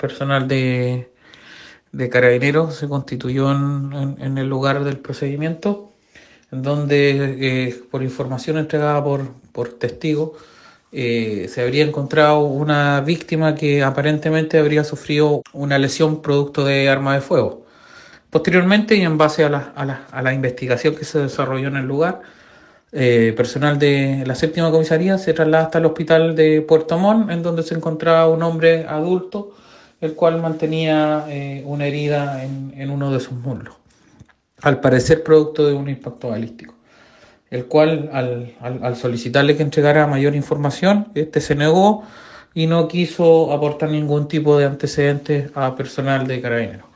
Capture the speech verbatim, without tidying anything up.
personal de, de Carabineros se constituyó en, en, en el lugar del procedimiento, en donde, eh, por información entregada por, por testigos, eh, se habría encontrado una víctima que aparentemente habría sufrido una lesión producto de arma de fuego. Posteriormente, y en base a la, a la, a la investigación que se desarrolló en el lugar, eh, personal de la séptima comisaría se traslada hasta el hospital de Puerto Montt, en donde se encontraba un hombre adulto, el cual mantenía eh, una herida en, en uno de sus muslos, al parecer producto de un impacto balístico, el cual al, al, al solicitarle que entregara mayor información, este se negó y no quiso aportar ningún tipo de antecedentes a personal de Carabineros.